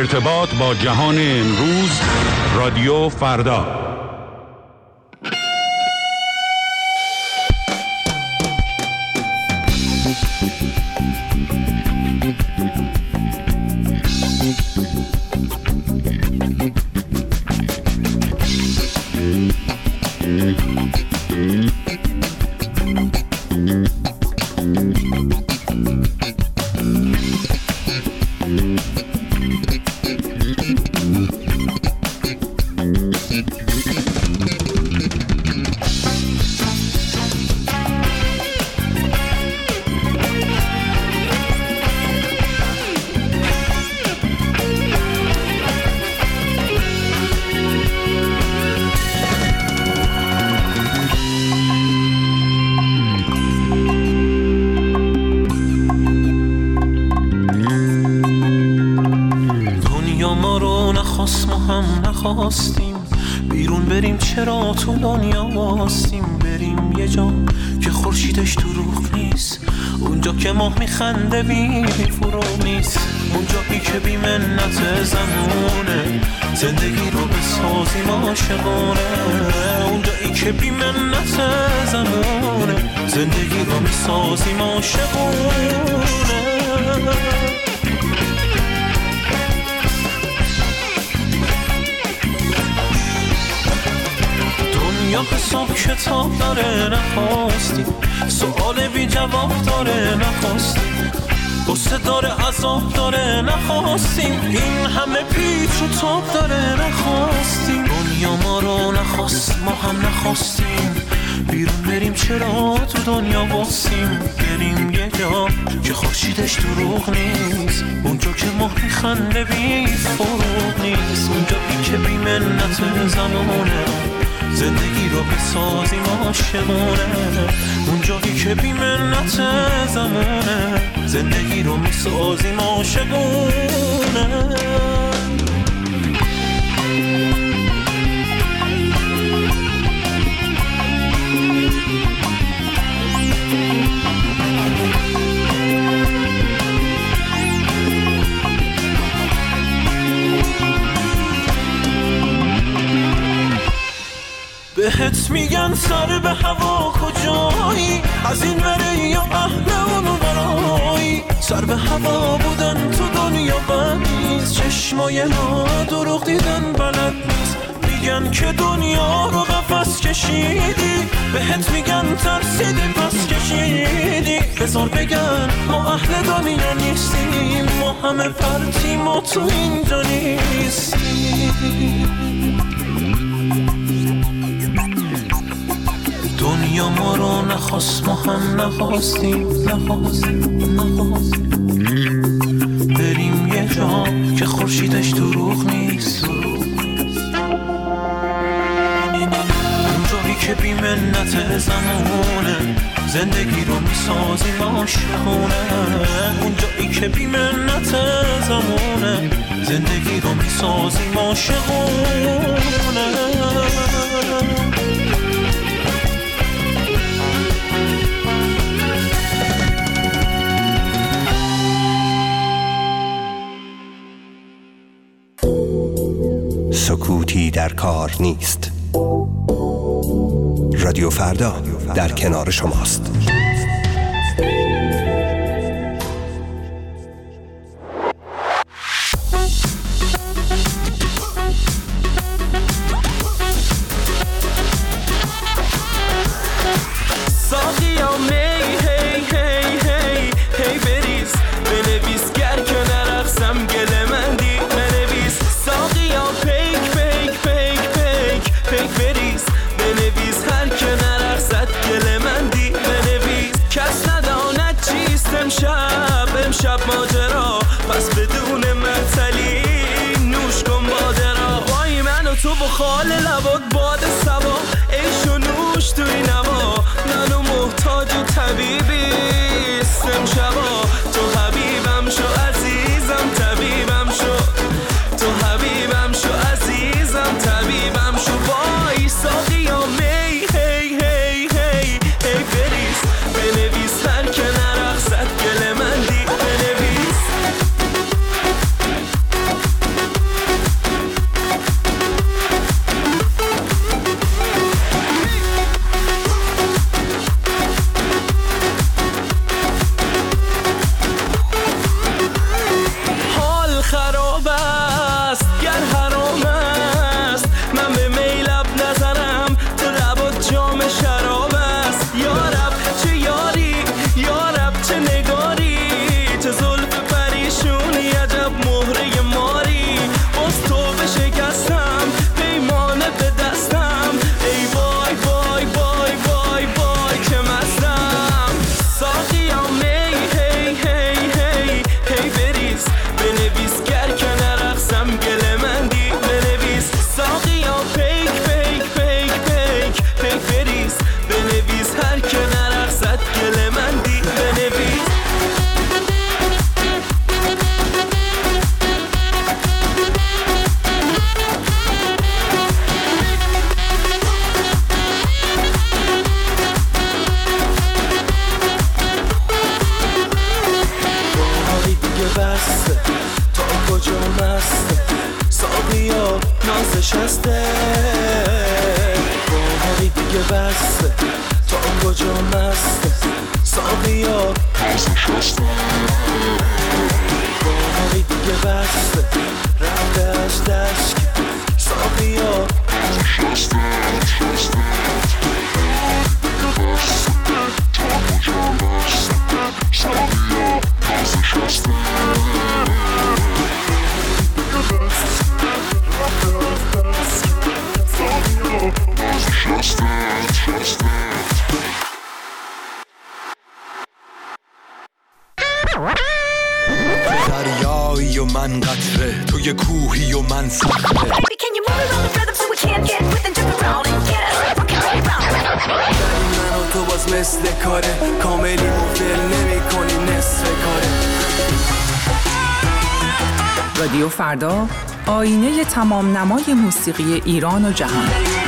ارتباط با جهان امروز، رادیو فردا. بیرون بریم چرا تو دنیا واستیم، بریم یه جا که خورشیدش دروغ نیست، اونجا که ماه میخنده بی فروغ نیست، اونجایی که بی منت زمونه زندگی رو بسازیم عاشقانه، اونجایی که بی منت زمونه زندگی رو میسازیم عاشقانه. یا حساب کتاب داره نخواستی، سؤال بی جواب داره نخواستی، قصه داره عذاب داره نخواستیم، این همه پیچ و تاب داره نخواستیم، دنیا ما رو نخواست ما هم نخواستیم، بیرون بریم چرا تو دنیا باسیم، بریم یه جا که خورشیدش دروغ نیست، اونجا که ماه میخنده بی فروغ نیست، اونجایی که بی منت زمانه زندگی رو بسازیم عاشقانه، اونجایی که بی منت زمانه زندگی رو میسازیم عاشقانه. بهت میگن سر به هوا کجایی، از این بره یا اهل اونو برایی، سر به هوا بودن تو دنیا بد نیست، چشمای ما دروغ دیدن بلد نیست، میگن که دنیا رو قفس کشیدی، بهت میگن ترسیدی پس کشیدی، بذار بگن ما اهل دنیا نیستیم، ما همه پرتیم و تو اینجا نیستیم. دنیا ما رو نخواست ما هم نخواستیم، بریم یه جا که خورشیدش دروغ نیست، اونجایی که بی منت زمانه زندگی رو میسازیم عاشقانه، اونجایی که بی منت زمانه زندگی رو میسازیم عاشقانه. سکوتی در کار نیست. رادیو فردا در کنار شماست. امشب ماجرا پس بدون معطلی نوش کن باده را، وای من و تو بخال لبات باد سوا، عیش و نوش توی نما، منو محتاج طبیبیست امشبا، تو حبیبم شو عزیزم طبیبم شو، تو حبیبم شو عزیزم طبیبم شو، وای ساقیا می هی هی هی هی بریز بنویس هر که نرقصد گل من دی بنویس. بسته تا کجا مسته ساقیا نازش هسته باقی دیگه بسته تا کجا مسته ساقیا نازش هسته باقی دیگه بسته رفته از دشت ساقیا نازش هسته دریایی و من قطره توی کوهی و من صخره من و تو باز مثل کاره کاملی مفل نمی کنی نصف کاره. رادیو فردا، آینه تمام نمای موسیقی ایران و جهان.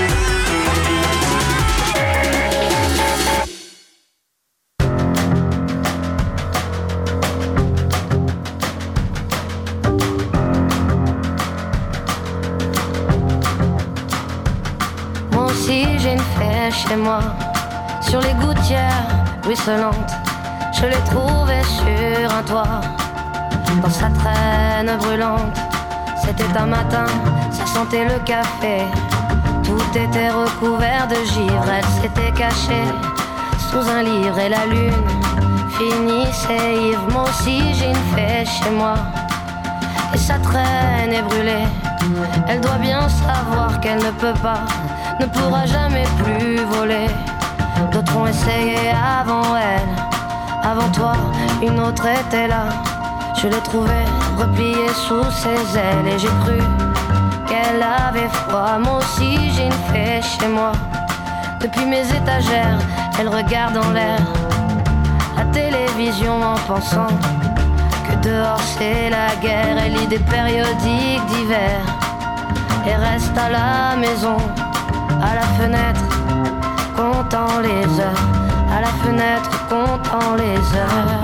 Chez moi, sur les gouttières ruisselantes, je l'ai trouvé sur un toit, dans sa traîne brûlante. C'était un matin, ça sentait le café, tout était recouvert de givre. Elle s'était cachée sous un livre et la lune finissait ivre. Moi aussi j'ai une fée chez moi, et sa traîne est brûlée. Elle doit bien savoir qu'elle ne peut pas, ne pourra jamais plus voler. D'autres ont essayé avant elle, avant toi, une autre était là. Je l'ai trouvée repliée sous ses ailes et j'ai cru qu'elle avait froid. Moi aussi j'ai une fée chez moi, depuis mes étagères, elle regarde en l'air la télévision en pensant que dehors c'est la guerre. Elle lit des périodiques d'hiver et reste à la maison, à la fenêtre, comptant les heures, à la fenêtre, comptant les heures.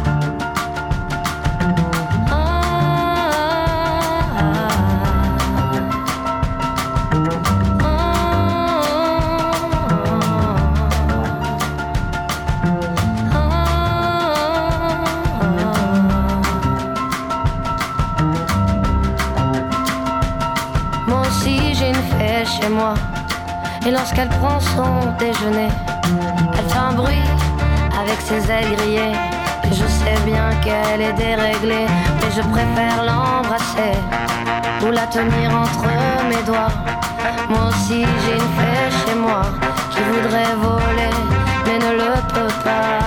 Moi aussi j'ai une fée chez moi, et lorsqu'elle prend son déjeuner, elle fait un bruit avec ses ailes grillées. Et je sais bien qu'elle est déréglée, mais je préfère l'embrasser ou la tenir entre mes doigts. Moi aussi j'ai une fée chez moi qui voudrait voler, mais ne le peut pas.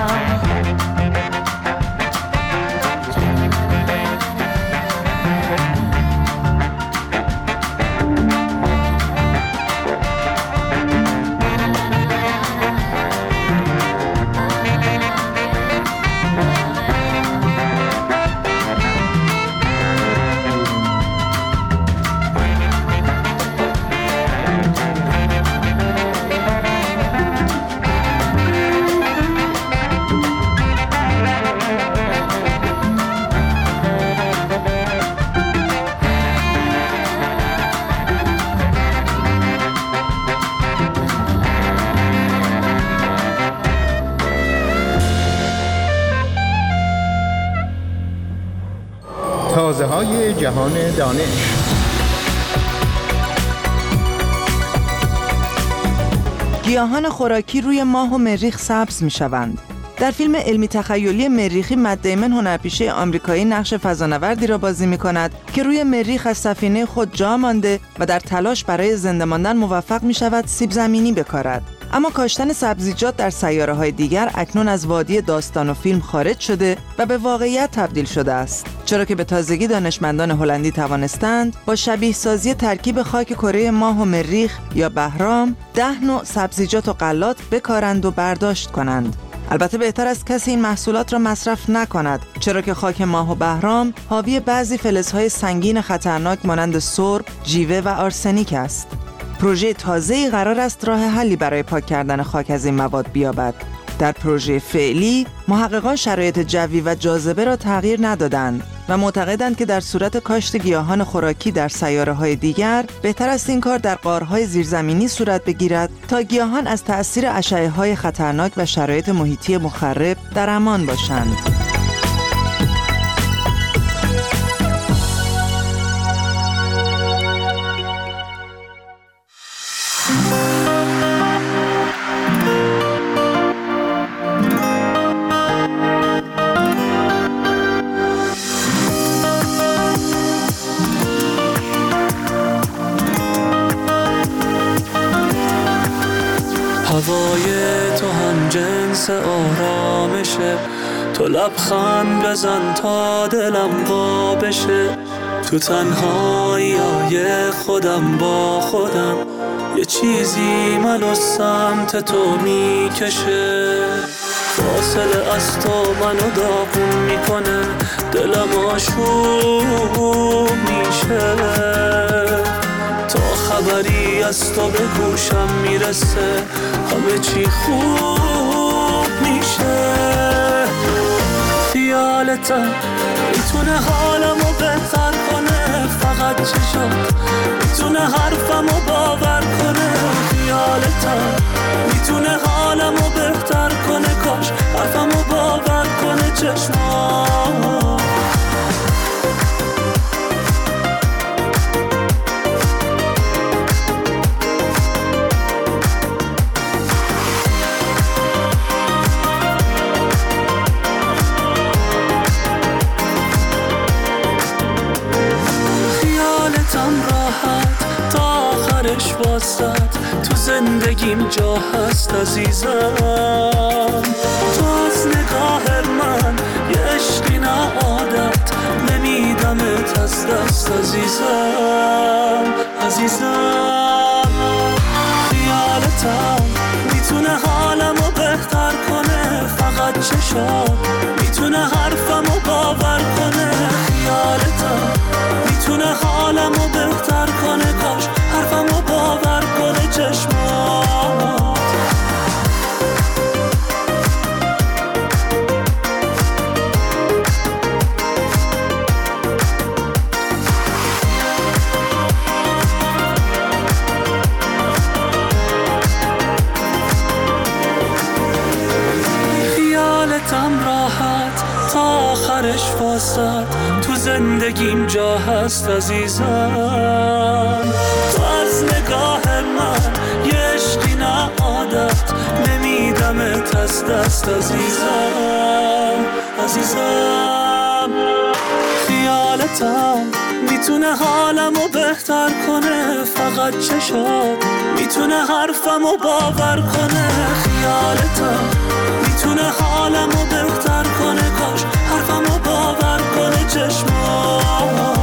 تازه‌های جهان دانش. گیاهان خوراکی روی ماه و مریخ سبز می‌شوند. در فیلم علمی تخیلی مریخی مت دیمن هنرپیشه آمریکایی نقش فضانوردی را بازی می‌کند که روی مریخ از سفینه خود جا مانده و در تلاش برای زنده ماندن موفق می‌شود سیب زمینی بکارد. اما کاشتن سبزیجات در سیاره‌های دیگر اکنون از وادی داستان و فیلم خارج شده و به واقعیت تبدیل شده است، چرا که به تازگی دانشمندان هلندی توانستند با شبیه سازی ترکیب خاک کره ماه و مریخ یا بهرام 10 نوع سبزیجات و غلات بکارند و برداشت کنند. البته بهتر است کسی این محصولات را مصرف نکند، چرا که خاک ماه و بهرام حاوی بعضی فلزهای سنگین خطرناک مانند سرب، جیوه و آرسنیک است. پروژه تازه‌ای قرار است راه حلی برای پاک کردن خاک از این مواد بیابد. در پروژه فعلی محققان شرایط جوی و جاذبه را تغییر ندادند و معتقدند که در صورت کاشت گیاهان خوراکی در سیاره‌های دیگر بهتر است این کار در غارهای زیرزمینی صورت بگیرد تا گیاهان از تأثیر اشعه‌های خطرناک و شرایط محیطی مخرب در امان باشند. هوای تو هم جنس آرامشه، تو لبخند بزن تا دلم وا بشه. تو تنهایی‌های خودم با خودم، یه چیزی منو سمت تو میکشه. فاصله از تو منو داغون میکنه، دلم آشوب میشه. تا خبری از تو به گوشم میرسه، همه چی خوب میشه. خیالتم میتونه حالمو بهتر کنه، فقط چشات میتونه حرفمو باور کنه. خیالتم میتونه حالمو بهتر کنه، کاش حرفمو باور کنه چشمات. واسط تو زندگیم جا هست عزیزم. تو از نگاه من یه عشقی نه عادت، نمیدمت از دست عزیزم. عزیزم خیالتم میتونه حالمو بهتر کنه، فقط چشات میتونه حرفمو باور کنه. خیالتم میتونه حالمو بهتر کنه، کاش حرفمو باور کنه چشمات. خیالتم راحت تا آخرش واسط، تو زندگیم جا هست عزیزم. تو از نگاه من یه عشقی نه عادت، نمیدمت از دست عزیزم. عزیزم خیالتم میتونه حالمو بهتر کنه، فقط چشات میتونه حرفمو باور کنه. خیالتم میتونه حالمو بهتر کنه، کاش حرفمو باور کنه چشمات.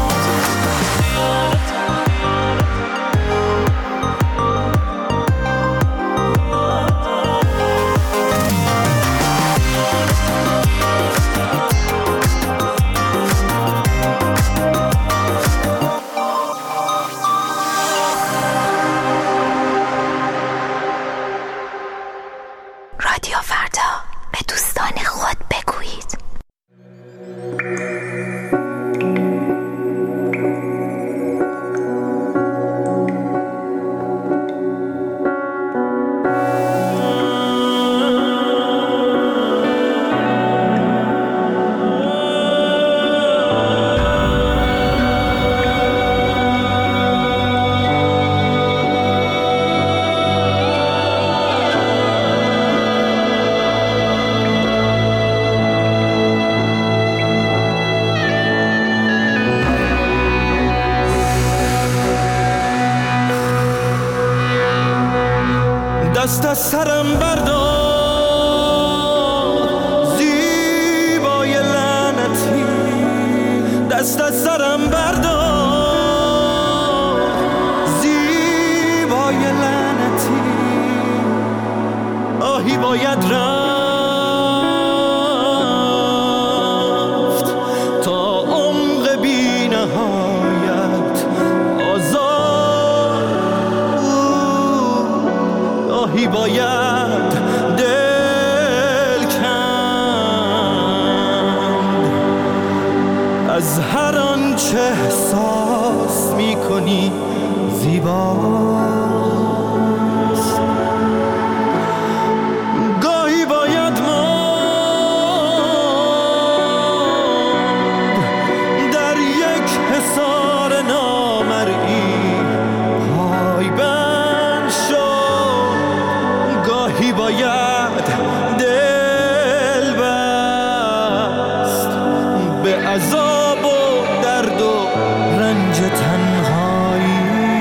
رادیو فردا، به دوستان خود بگویید. دست از سرم بردار زیبای لعنتی، دست از سرم بردار زیبای لعنتی. آهی باید رفت تا عمق بی نهایت آزاد. آهی باید دل کند از هر آنچه احساس میکنی زیباست. گاهی باید ماند در یک حصار نامرئی، پای بند شد. گاهی باید دل بست به عذاب و درد و رنج تنهایی.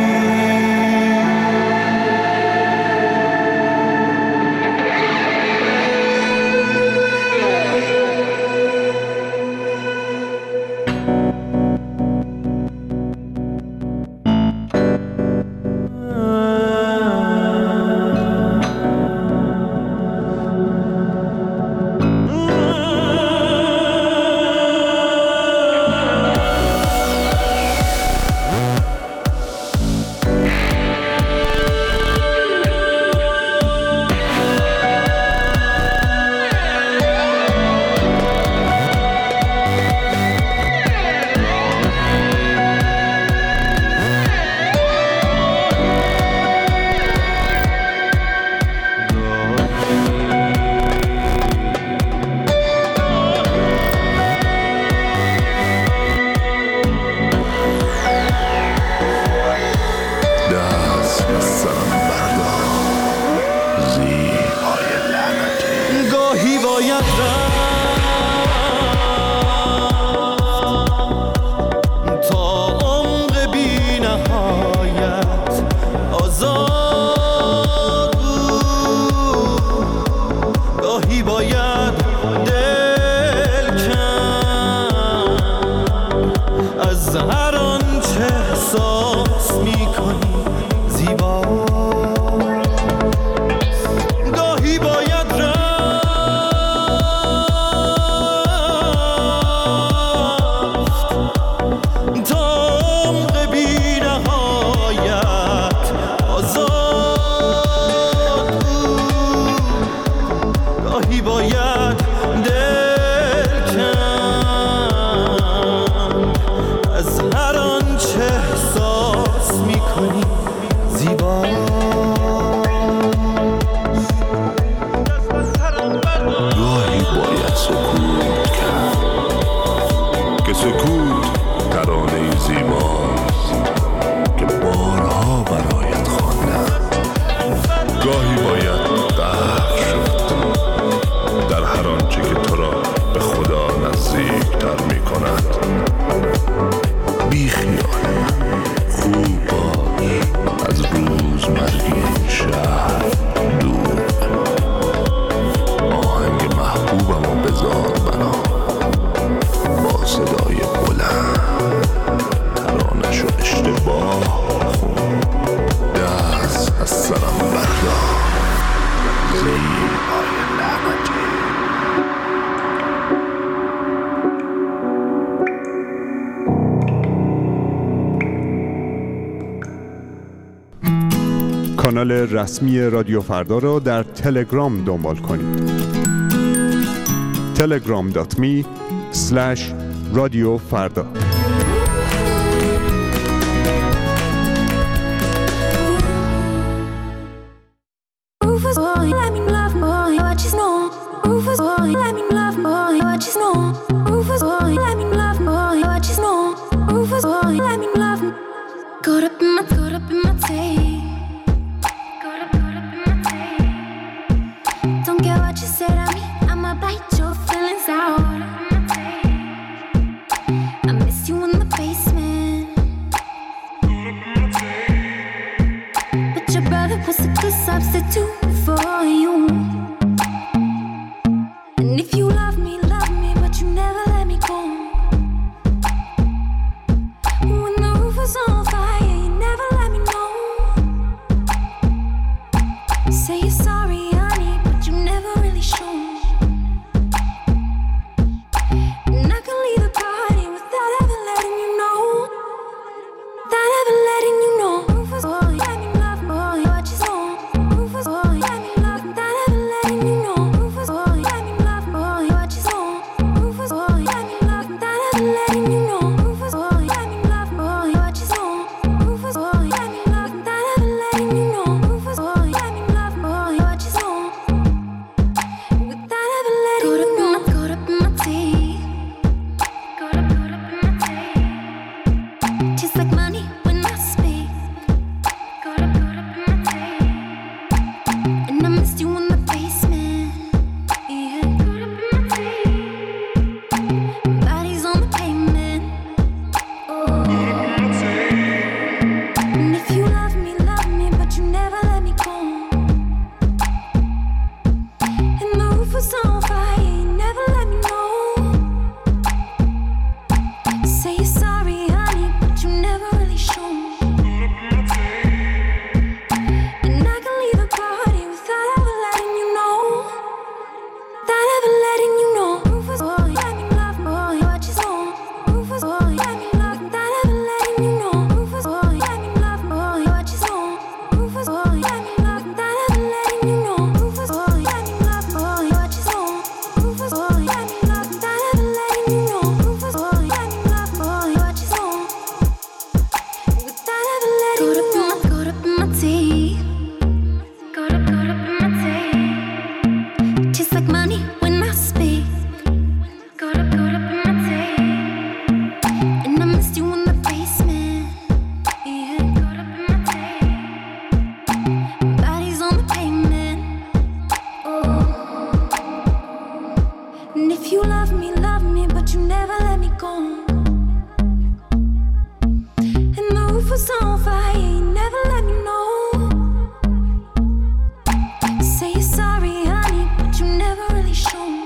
کانال رسمی رادیو فردا را در تلگرام دنبال کنید. telegram.me/radiofarda. When the roof was on fire, you never let me know. was on fire, you never let me know. Say you're sorry, honey, but you never really show me.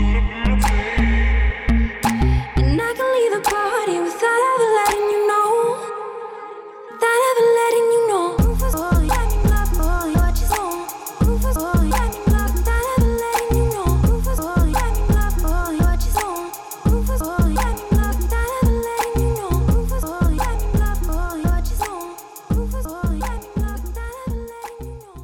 And I can leave the party without ever letting you know. Without ever letting you know. Rufus, boy, let me love, boy, what you want. Rufus, boy, let me love, without ever letting you know. Rufus, boy, let me love, boy, what you want. Rufus, boy, let me love, without ever letting you know. Rufus, boy, let me love, boy, what you want. Rufus, boy, let me love, without ever letting you know.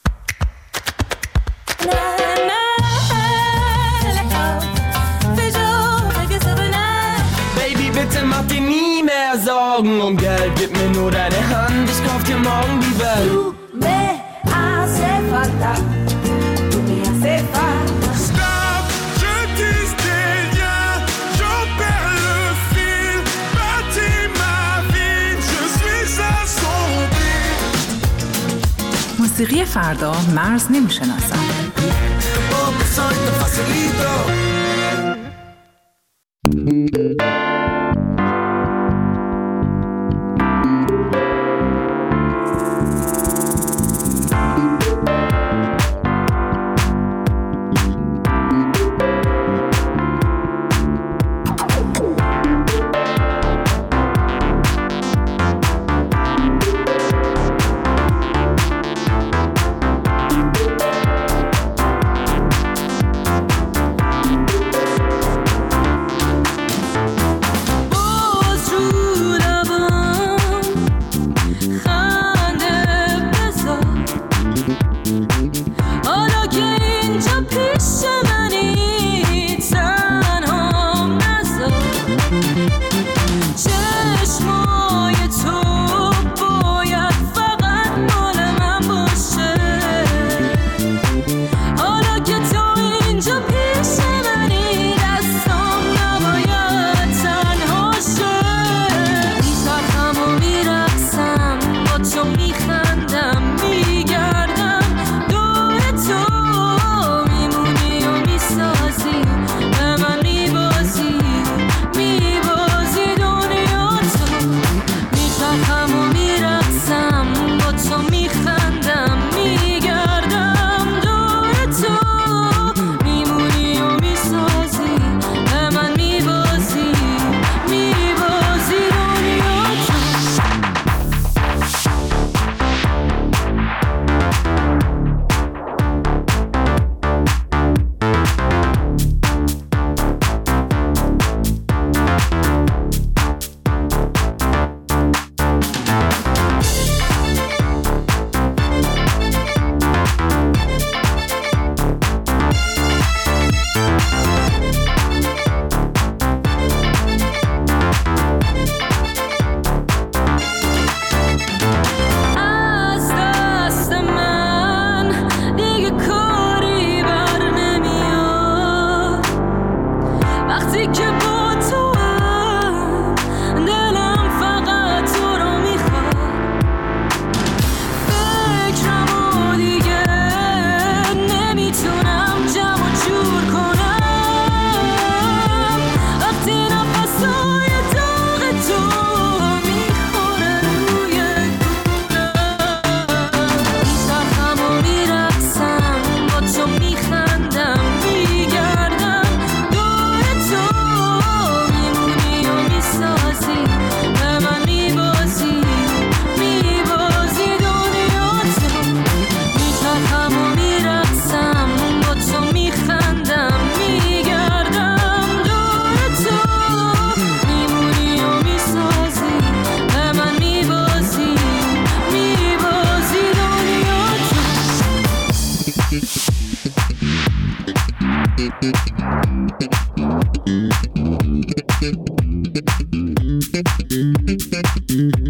Baby, bitte mach dir nie mehr Sorgen um Geld. Gib mir nur deine Hand, ich kauf dir morgen die Welt. Tu me hace falta, tu me hace falta. Stop, je tisse des liens, j'en perds le fil. Bâtis ma vie, je suis assombri. موسیقی فردا مرز نمیشناسد. Tampoco soy tan facilito. Thank you.